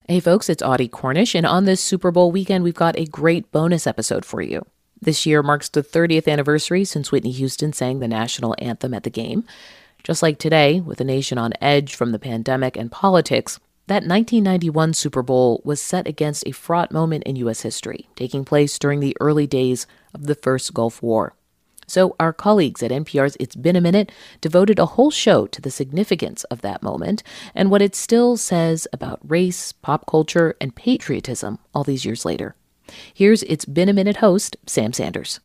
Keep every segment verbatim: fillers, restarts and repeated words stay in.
Hey folks, it's Audie Cornish, and on this Super Bowl weekend, we've got a great bonus episode for you. This year marks the thirtieth anniversary since Whitney Houston sang the national anthem at the game. Just like today, with a nation on edge from the pandemic and politics, that nineteen ninety-one Super Bowl was set against a fraught moment in U S history, taking place during the early days of the first Gulf War. So our colleagues at N P R's It's Been a Minute devoted a whole show to the significance of that moment and what it still says about race, pop culture, and patriotism all these years later. Here's It's Been a Minute host, Sam Sanders.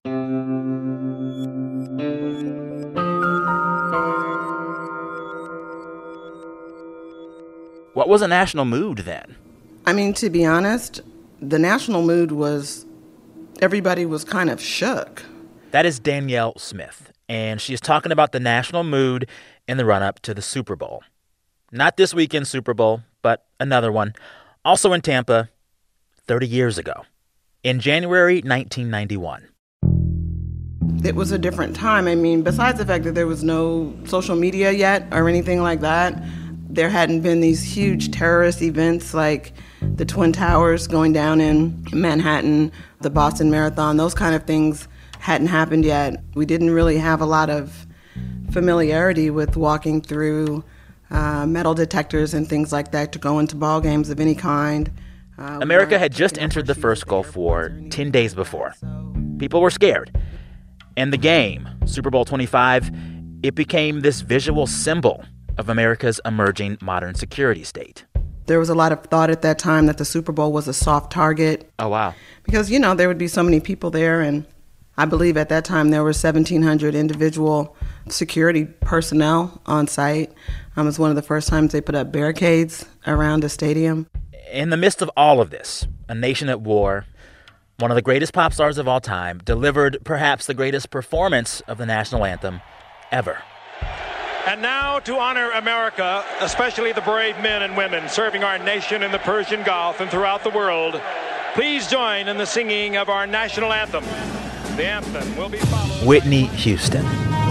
What was the national mood then? I mean, to be honest, the national mood was everybody was kind of shook. That is Danielle Smith, and she is talking about the national mood in the run-up to the Super Bowl. Not this weekend's Super Bowl, but another one, also in Tampa, thirty years ago, in January nineteen ninety-one. It was a different time. I mean, besides the fact that there was no social media yet or anything like that, there hadn't been these huge terrorist events like the Twin Towers going down in Manhattan, the Boston Marathon, those kind of things hadn't happened yet. We didn't really have a lot of familiarity with walking through uh, metal detectors and things like that to go into ball games of any kind. Uh, America had just entered the first Gulf War ten days before. People were scared. And the game, Super Bowl twenty-five, it became this visual symbol of America's emerging modern security state. There was a lot of thought at that time that the Super Bowl was a soft target. Oh, wow. Because, you know, there would be so many people there, and I believe at that time there were seventeen hundred individual security personnel on site. Um, it was one of the first times they put up barricades around the stadium. In the midst of all of this, a nation at war, one of the greatest pop stars of all time delivered perhaps the greatest performance of the national anthem ever. And now to honor America, especially the brave men and women serving our nation in the Persian Gulf and throughout the world, please join in the singing of our national anthem. The anthem will be followed. Whitney Houston.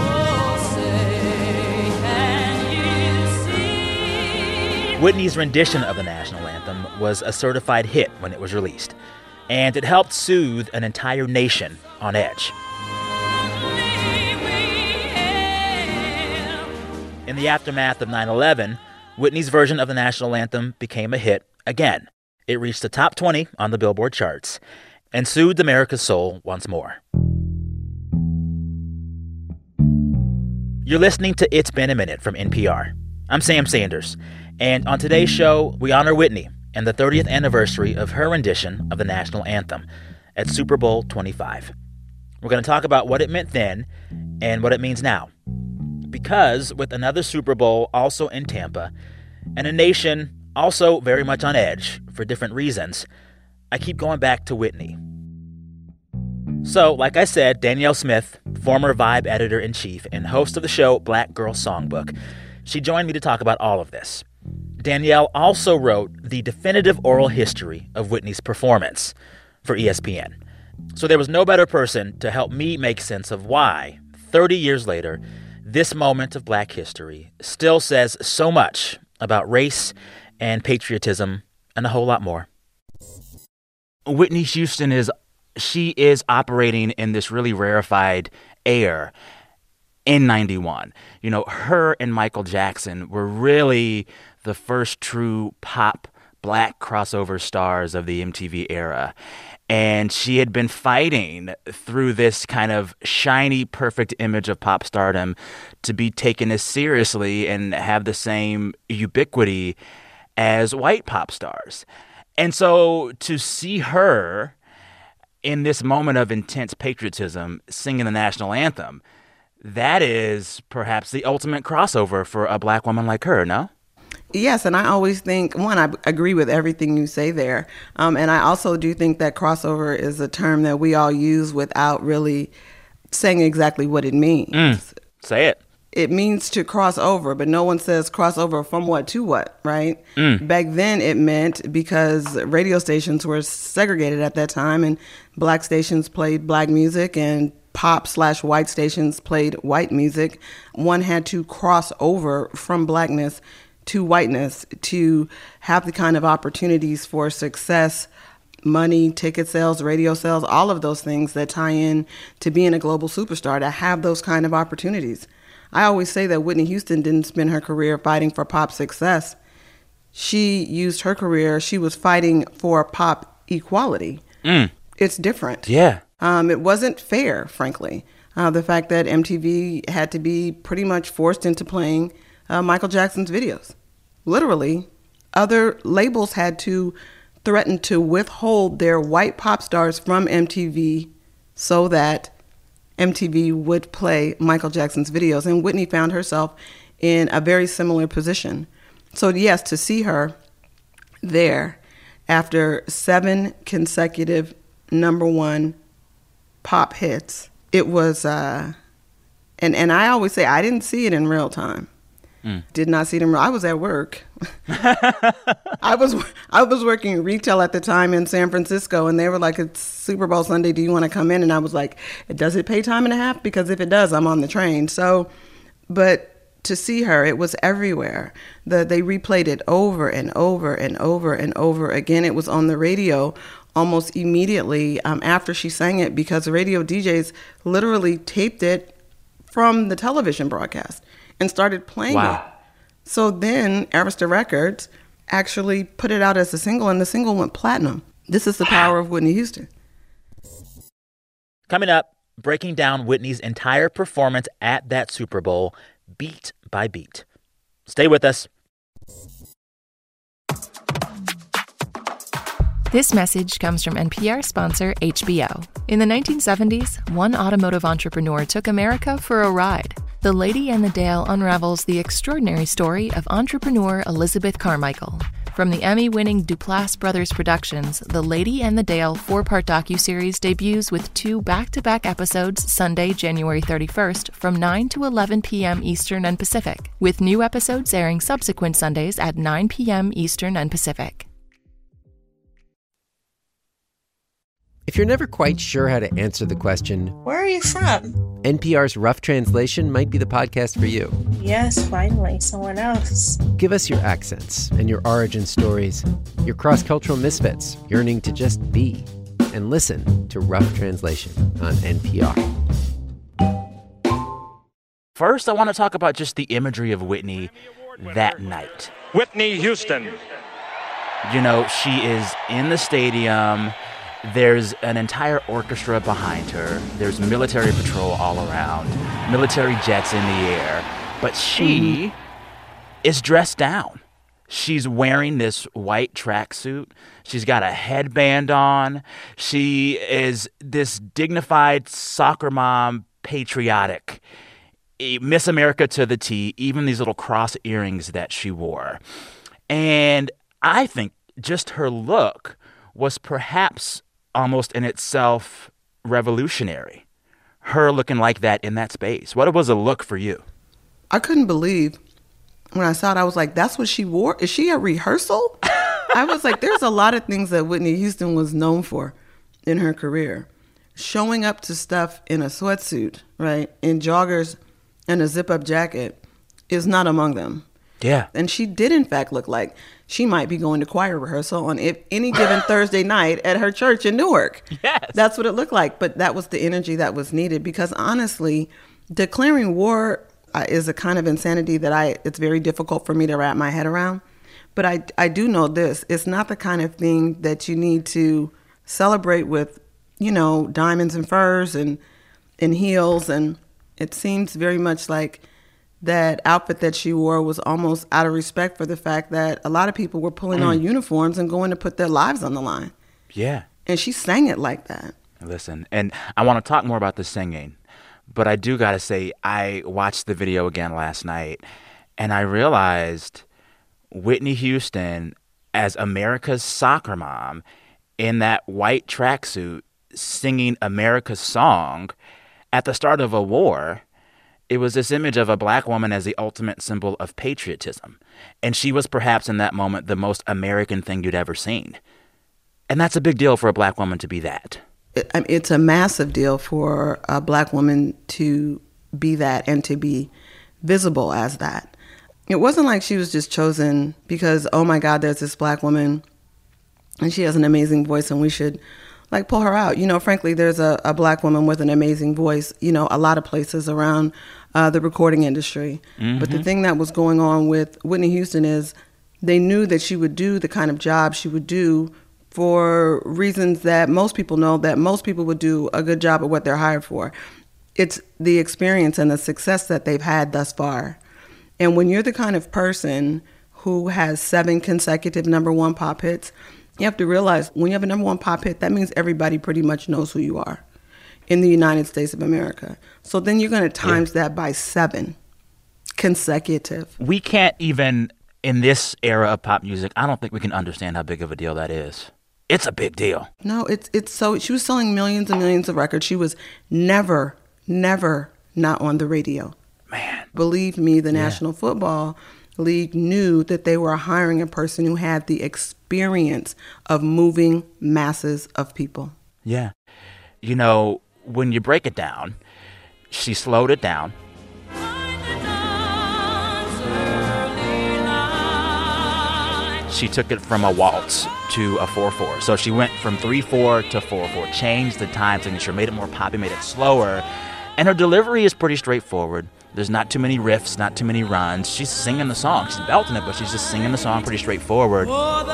Whitney's rendition of the national anthem was a certified hit when it was released, and it helped soothe an entire nation on edge. In the aftermath of nine eleven, Whitney's version of the national anthem became a hit again. It reached the top twenty on the Billboard charts and soothed America's soul once more. You're listening to It's Been a Minute from N P R. I'm Sam Sanders, and on today's show, we honor Whitney and the thirtieth anniversary of her rendition of the national anthem at Super Bowl twenty-five. We're going to talk about what it meant then and what it means now. Because with another Super Bowl also in Tampa and a nation also very much on edge for different reasons, I keep going back to Whitney. So, like I said, Danielle Smith, former Vibe editor-in-chief and host of the show Black Girl Songbook, she joined me to talk about all of this. Danielle also wrote the definitive oral history of Whitney's performance for E S P N. So there was no better person to help me make sense of why, thirty years later, this moment of Black history still says so much about race and patriotism and a whole lot more. Whitney Houston is, she is operating in this really rarefied air in ninety-one. You know, her and Michael Jackson were really the first true pop Black crossover stars of the M T V era. And she had been fighting through this kind of shiny, perfect image of pop stardom to be taken as seriously and have the same ubiquity as white pop stars. And so to see her in this moment of intense patriotism singing the national anthem, that is perhaps the ultimate crossover for a Black woman like her, no? Yes, and I always think, one, I agree with everything you say there. Um, and I also do think that crossover is a term that we all use without really saying exactly what it means. Mm, say it. It means to cross over, but no one says cross over from what to what, right? Mm. Back then it meant, because radio stations were segregated at that time and Black stations played Black music and pop slash white stations played white music, one had to cross over from Blackness to whiteness, to have the kind of opportunities for success, money, ticket sales, radio sales, all of those things that tie in to being a global superstar, to have those kind of opportunities. I always say that Whitney Houston didn't spend her career fighting for pop success. She used her career, she was fighting for pop equality. Mm. It's different. Yeah. Um, it wasn't fair, frankly. Uh, the fact that M T V had to be pretty much forced into playing uh, Michael Jackson's videos. Literally, other labels had to threaten to withhold their white pop stars from M T V so that M T V would play Michael Jackson's videos. And Whitney found herself in a very similar position. So yes, to see her there after seven consecutive number one pop hits, it was, uh, and, and I always say I didn't see it in real time. Mm. Did not see it in real. I was at work. I was I was working retail at the time in San Francisco, and they were like, "It's Super Bowl Sunday. Do you want to come in?" And I was like, "Does it pay time and a half? Because if it does, I'm on the train." So, but to see her, it was everywhere. The they replayed it over and over and over and over again. It was on the radio almost immediately um, after she sang it, because the radio D Js literally taped it from the television broadcast and started playing wow. it. So then Arista Records actually put it out as a single, and the single went platinum. This is the power of Whitney Houston. Coming up, breaking down Whitney's entire performance at that Super Bowl, beat by beat. Stay with us. This message comes from N P R sponsor H B O. In the nineteen seventies, one automotive entrepreneur took America for a ride. The Lady and the Dale unravels the extraordinary story of entrepreneur Elizabeth Carmichael. From the Emmy-winning Duplass Brothers Productions, The Lady and the Dale four-part docuseries debuts with two back-to-back episodes Sunday, January thirty-first from nine to eleven p.m. Eastern and Pacific, with new episodes airing subsequent Sundays at nine p.m. Eastern and Pacific. If you're never quite sure how to answer the question, "Where are you from?" N P R's Rough Translation might be the podcast for you. Yes, finally, someone else. Give us your accents and your origin stories, your cross-cultural misfits yearning to just be, and listen to Rough Translation on N P R. First, I want to talk about just the imagery of Whitney that night. Whitney Houston. You know, she is in the stadium. There's an entire orchestra behind her. There's military patrol all around, military jets in the air. But she mm. is dressed down. She's wearing this white tracksuit. She's got a headband on. She is this dignified soccer mom, patriotic. Miss America to the T, even these little cross earrings that she wore. And I think just her look was perhaps almost in itself revolutionary. Her looking like that in that space. What was a look for you? I couldn't believe when I saw it. I was like, that's what she wore? Is she at rehearsal? I was like, there's a lot of things that Whitney Houston was known for in her career. Showing up to stuff in a sweatsuit, right, in joggers and a zip-up jacket is not among them. Yeah. And she did, in fact, look like she might be going to choir rehearsal on if any given Thursday night at her church in Newark. Yes. That's what it looked like. But that was the energy that was needed, because honestly, declaring war uh, is a kind of insanity that I it's very difficult for me to wrap my head around. But I, I do know this. It's not the kind of thing that you need to celebrate with, you know, diamonds and furs and, and heels. And it seems very much like that outfit that she wore was almost out of respect for the fact that a lot of people were pulling mm. on uniforms and going to put their lives on the line. Yeah. And she sang it like that. Listen, and I want to talk more about the singing, but I do got to say, I watched the video again last night, and I realized Whitney Houston as America's soccer mom in that white tracksuit singing America's song at the start of a war. It was this image of a black woman as the ultimate symbol of patriotism. And she was perhaps in that moment the most American thing you'd ever seen. And that's a big deal for a black woman to be that. It's a massive deal for a black woman to be that and to be visible as that. it wasn't like she was just chosen because, oh my God, there's this black woman and she has an amazing voice and we should like pull her out. You know, frankly, there's a, a black woman with an amazing voice, you know, a lot of places around uh, the recording industry. Mm-hmm. But the thing that was going on with Whitney Houston is they knew that she would do the kind of job she would do for reasons that most people know that most people would do a good job at what they're hired for. It's the experience and the success that they've had thus far. And when you're the kind of person who has seven consecutive number one pop hits, you have to realize when you have a number one pop hit, that means everybody pretty much knows who you are in the United States of America. So then you're going to times yeah. that by seven consecutive. We can't even, in this era of pop music, I don't think we can understand how big of a deal that is. It's a big deal. No, it's it's so, she was selling millions and millions of records. She was never, never not on the radio. Man. Believe me, the yeah. National Football League knew that they were hiring a person who had the experience of moving masses of people. Yeah. You know, when you break it down, she slowed it down. She took it from a waltz to a four four. So she went from three four to four four, changed the time signature, made it more poppy, made it slower. And her delivery is pretty straightforward. There's not too many riffs, not too many runs. She's singing the song. She's belting it, but she's just singing the song pretty straightforward.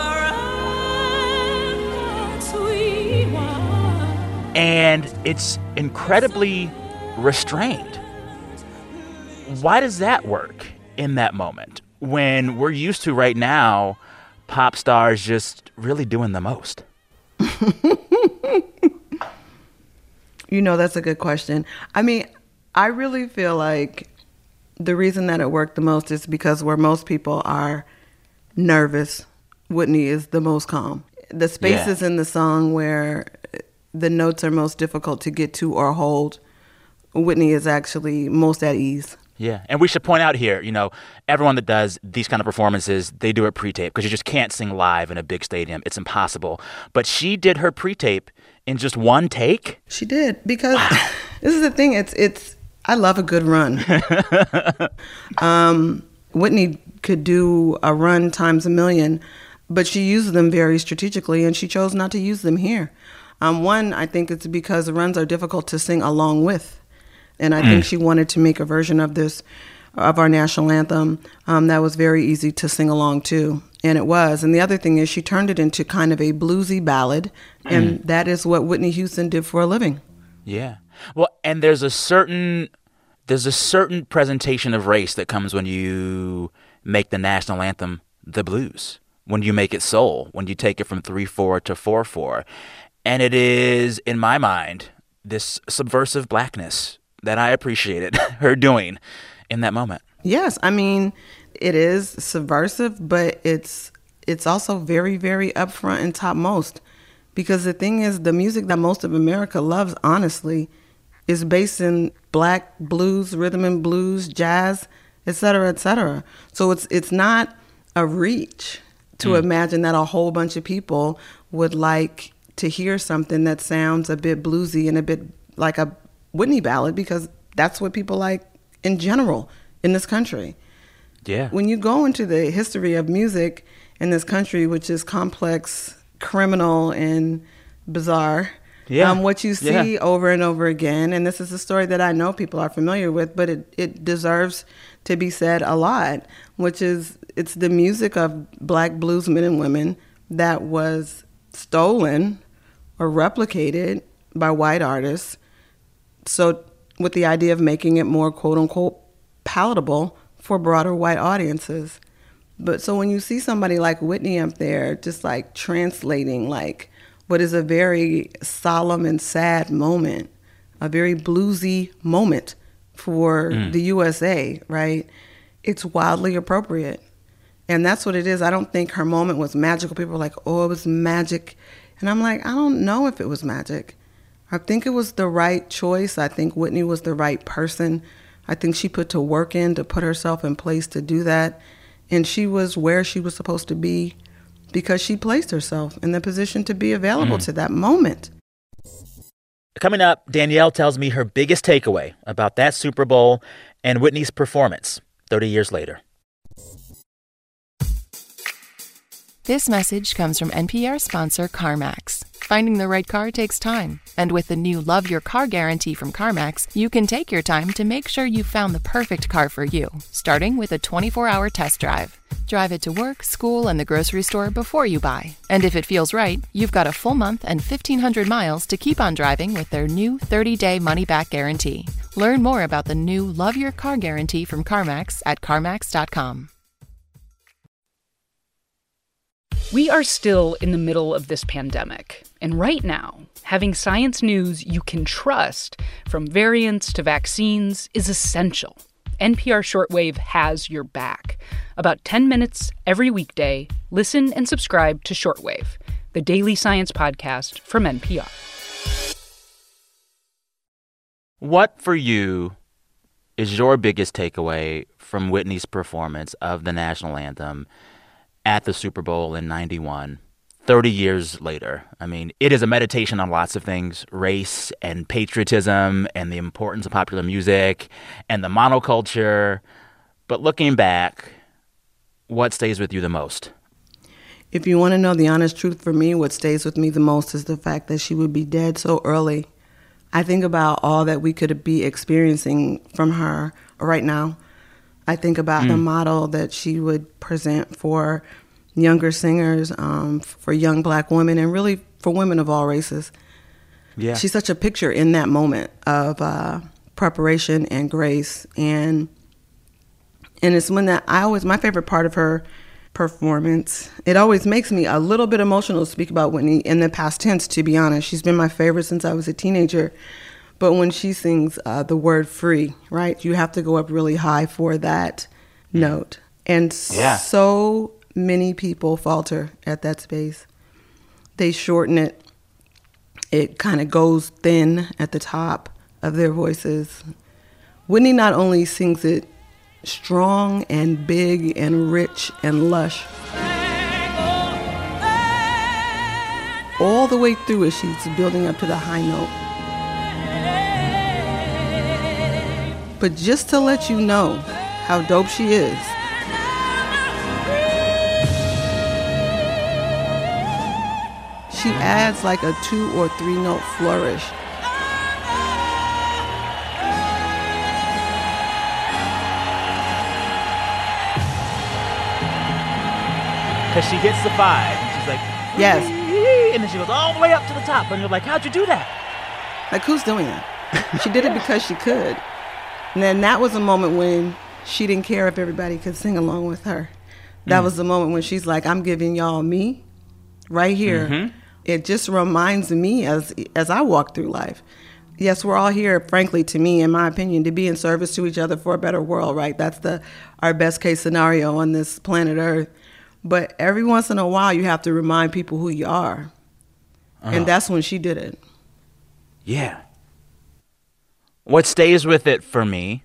And it's incredibly restrained. Why does that work in that moment when we're used to right now pop stars just really doing the most? You know, that's a good question. I mean, I really feel like the reason that it worked the most is because where most people are nervous, Whitney is the most calm. The spaces yeah. in the song where the notes are most difficult to get to or hold, Whitney is actually most at ease. Yeah, and we should point out here, you know, everyone that does these kind of performances, they do it pre-tape because you just can't sing live in a big stadium. It's impossible. But she did her pre-tape in just one take? She did, because wow. This is the thing. It's, it's, I love a good run. um, Whitney could do a run times a million, but she used them very strategically, and she chose not to use them here. Um, one, I think it's because the runs are difficult to sing along with. And I mm. think she wanted to make a version of this, of our national anthem, um, that was very easy to sing along to. And it was. And the other thing is she turned it into kind of a bluesy ballad. Mm. And that is what Whitney Houston did for a living. Yeah. Well, and there's a certain there's a certain presentation of race that comes when you make the national anthem the blues, when you make it soul, when you take it from three four to four four. And it is, in my mind, this subversive blackness that I appreciated her doing in that moment. Yes, I mean, it is subversive, but it's it's also very, very upfront and topmost. Because the thing is, the music that most of America loves, honestly, is based in black blues, rhythm and blues, jazz, et cetera, et cetera. So it's it's not a reach to mm. imagine that a whole bunch of people would like to hear something that sounds a bit bluesy and a bit like a Whitney ballad, because that's what people like in general in this country. Yeah. When you go into the history of music in this country, which is complex, criminal, and bizarre, yeah. um, what you see yeah. over and over again, and this is a story that I know people are familiar with, but it, it deserves to be said a lot, which is it's the music of black blues men and women that was stolen or replicated by white artists. So with the idea of making it more, quote unquote, palatable for broader white audiences. But so when you see somebody like Whitney up there, just like translating like what is a very solemn and sad moment, a very bluesy moment for mm. the U S A, right? It's wildly appropriate. And that's what it is. I don't think her moment was magical. People are like, oh, it was magic. And I'm like, I don't know if it was magic. I think it was the right choice. I think Whitney was the right person. I think she put to work in to put herself in place to do that. And she was where she was supposed to be because she placed herself in the position to be available mm. to that moment. Coming up, Danielle tells me her biggest takeaway about that Super Bowl and Whitney's performance thirty years later. This message comes from N P R sponsor CarMax. Finding the right car takes time. And with the new Love Your Car guarantee from CarMax, you can take your time to make sure you've found the perfect car for you, starting with a twenty-four hour test drive. Drive it to work, school, and the grocery store before you buy. And if it feels right, you've got a full month and fifteen hundred miles to keep on driving with their new thirty day money-back guarantee. Learn more about the new Love Your Car guarantee from CarMax at CarMax dot com. We are still in the middle of this pandemic, and right now, having science news you can trust, from variants to vaccines, is essential. N P R Shortwave has your back. About ten minutes every weekday, listen and subscribe to Shortwave, the daily science podcast from N P R. What, for you, is your biggest takeaway from Whitney's performance of the national anthem at the Super Bowl in ninety-one, thirty years later? I mean, it is a meditation on lots of things: race and patriotism and the importance of popular music and the monoculture. But looking back, what stays with you the most? If you want to know the honest truth, for me, what stays with me the most is the fact that she would be dead so early. I think about all that we could be experiencing from her right now. I think about mm. the model that she would present for younger singers, um, for young Black women, and really for women of all races. Yeah. She's such a picture in that moment of uh, preparation and grace. And and it's when that I always, my favorite part of her performance, it always makes me a little bit emotional to speak about Whitney in the past tense, to be honest. She's been my favorite since I was a teenager. But when she sings uh, the word free, right, you have to go up really high for that note. And yeah. so many people falter at that space. They shorten it. It kind of goes thin at the top of their voices. Whitney not only sings it strong and big and rich and lush, all the way through as she's building up to the high note. But just to let you know how dope she is, she adds like a two or three note flourish. Because she hits the five, and she's like, yes. And then she goes all the way up to the top, and you're like, how'd you do that? Like, who's doing that? She did it because she could. And then that was a moment when she didn't care if everybody could sing along with her. That mm. was the moment when she's like, I'm giving y'all me right here. Mm-hmm. It just reminds me as as I walk through life. Yes, we're all here, frankly, to me, in my opinion, to be in service to each other for a better world, right? That's the our best case scenario on this planet Earth. But every once in a while, you have to remind people who you are. Uh-huh. And that's when she did it. Yeah. What stays with it for me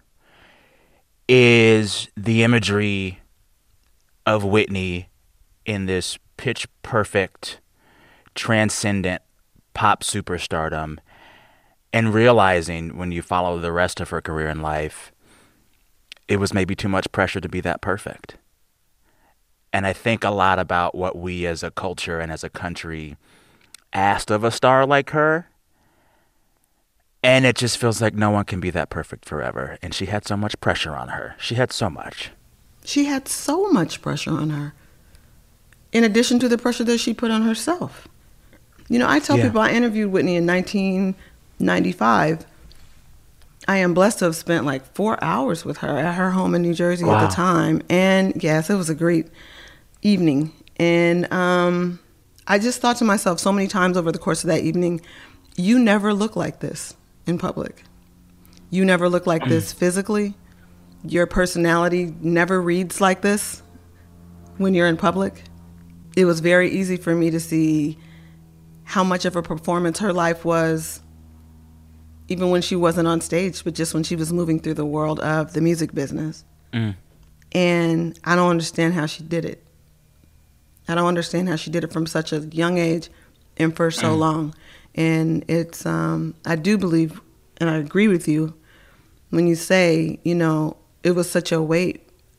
is the imagery of Whitney in this pitch-perfect, transcendent pop superstardom, and realizing when you follow the rest of her career in life, it was maybe too much pressure to be that perfect. And I think a lot about what we as a culture and as a country asked of a star like her. And it just feels like no one can be that perfect forever. And she had so much pressure on her. She had so much. She had so much pressure on her, in addition to the pressure that she put on herself. You know, I tell yeah. people I interviewed Whitney in nineteen ninety-five. I am blessed to have spent like four hours with her at her home in New Jersey wow. at the time. And yes, it was a great evening. And um, I just thought to myself so many times over the course of that evening, you never look like this in public. You never look like this physically. Your personality never reads like this when you're in public. It was very easy for me to see how much of a performance her life was, even when she wasn't on stage, but just when she was moving through the world of the music business. Mm. And I don't understand how she did it. I don't understand how she did it from such a young age and for so mm. long. And it's, um, I do believe, and I agree with you, when you say, you know, it was such a weight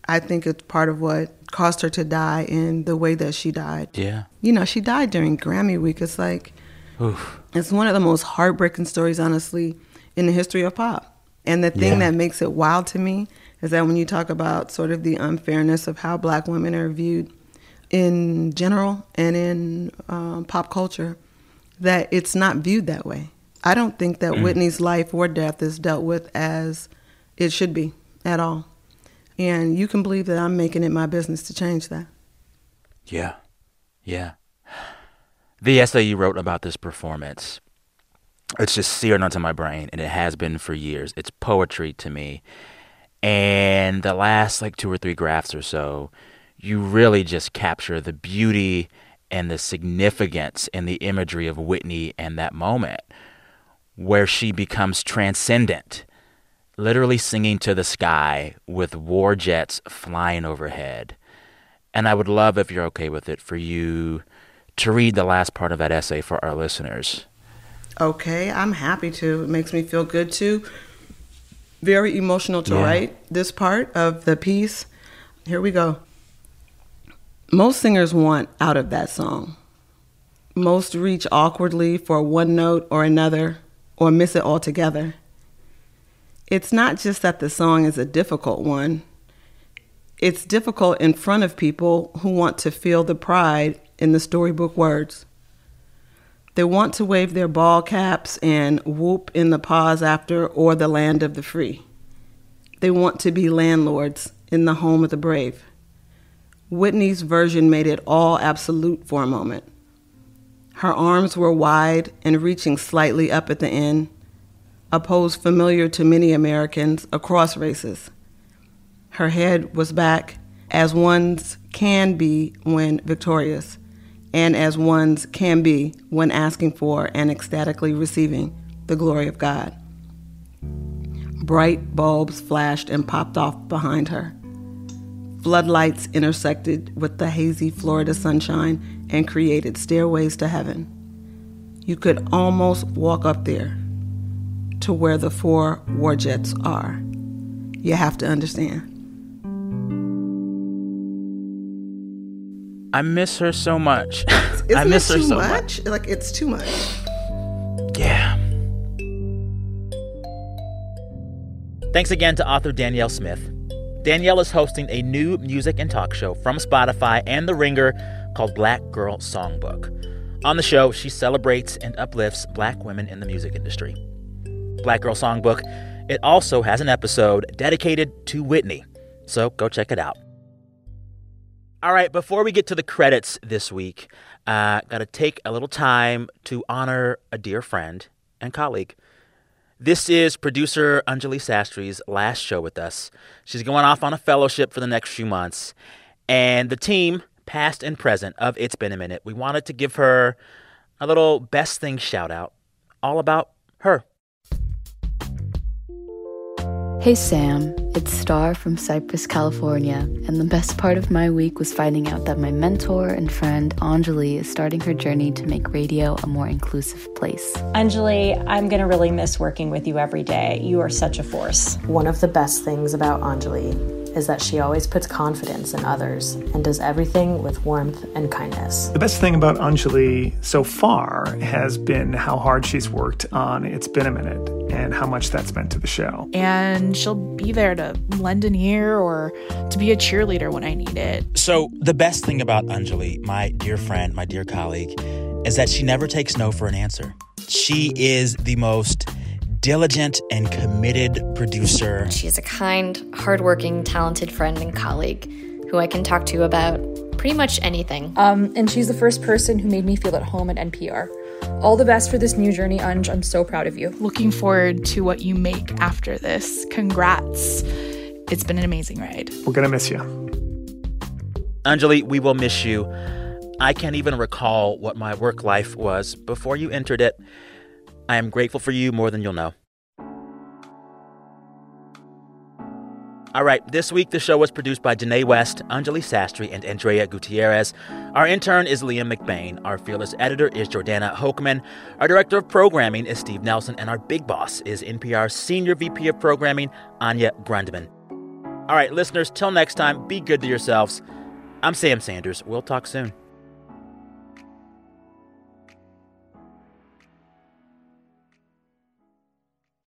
I think it's part of what caused her to die in the way that she died. Yeah. You know, she died during Grammy week. It's like, Oof. It's one of the most heartbreaking stories, honestly, in the history of pop. And the thing yeah. that makes it wild to me is that when you talk about sort of the unfairness of how Black women are viewed in general and in um, pop culture, that it's not viewed that way. I don't think that mm. Whitney's life or death is dealt with as it should be at all. And you can believe that I'm making it my business to change that. Yeah, yeah. The essay you wrote about this performance, it's just seared onto my brain, and it has been for years. It's poetry to me. And the last, like, two or three graphs or so, you really just capture the beauty and the significance and the imagery of Whitney and that moment where she becomes transcendent, literally singing to the sky with war jets flying overhead. And I would love, if you're okay with it, for you to read the last part of that essay for our listeners. Okay, I'm happy to. It makes me feel good, too. Very emotional to yeah. write this part of the piece. Here we go. Most singers want out of that song. Most reach awkwardly for one note or another, or miss it altogether. It's not just that the song is a difficult one. It's difficult in front of people who want to feel the pride in the storybook words. They want to wave their ball caps and whoop in the pause after or the land of the free. They want to be landlords in the home of the brave. Whitney's version made it all absolute for a moment. Her arms were wide and reaching slightly up at the end, a pose familiar to many Americans across races. Her head was back, as one's can be when victorious, and as one's can be when asking for and ecstatically receiving the glory of God. Bright bulbs flashed and popped off behind her. Floodlights intersected with the hazy Florida sunshine and created stairways to heaven. You could almost walk up there to where the four war jets are. You have to understand. I miss her so much. Isn't I miss it her too so much? much. Like, it's too much. Yeah. Thanks again to author Danielle Smith. Danielle is hosting a new music and talk show from Spotify and The Ringer called Black Girl Songbook. On the show, she celebrates and uplifts Black women in the music industry. Black Girl Songbook, it also has an episode dedicated to Whitney, so go check it out. All right, before we get to the credits this week, uh, got to take a little time to honor a dear friend and colleague. This is producer Anjali Sastri's last show with us. She's going off on a fellowship for the next few months. And the team, past and present, of It's Been a Minute, we wanted to give her a little best thing shout out, all about her. Hey Sam, it's Star from Cypress, California, and the best part of my week was finding out that my mentor and friend Anjali is starting her journey to make radio a more inclusive place. Anjali, I'm going to really miss working with you every day. You are such a force. One of the best things about Anjali is that she always puts confidence in others and does everything with warmth and kindness. The best thing about Anjali so far has been how hard she's worked on It's Been a Minute and how much that's meant to the show. And she'll be there to lend an ear or to be a cheerleader when I need it. So the best thing about Anjali, my dear friend, my dear colleague, is that she never takes no for an answer. She is the most diligent and committed producer. She's a kind, hardworking, talented friend and colleague who I can talk to about pretty much anything. Um, and she's the first person who made me feel at home at N P R. All the best for this new journey, Anj. I'm so proud of you. Looking forward to what you make after this. Congrats. It's been an amazing ride. We're going to miss you. Anjali, we will miss you. I can't even recall what my work life was before you entered it. I am grateful for you more than you'll know. All right, this week the show was produced by Janae West, Anjali Sastry, and Andrea Gutierrez. Our intern is Liam McBain. Our fearless editor is Jordana Hochman. Our director of programming is Steve Nelson. And our big boss is N P R's Senior V P of Programming, Anya Grundman. All right, listeners, till next time, be good to yourselves. I'm Sam Sanders. We'll talk soon.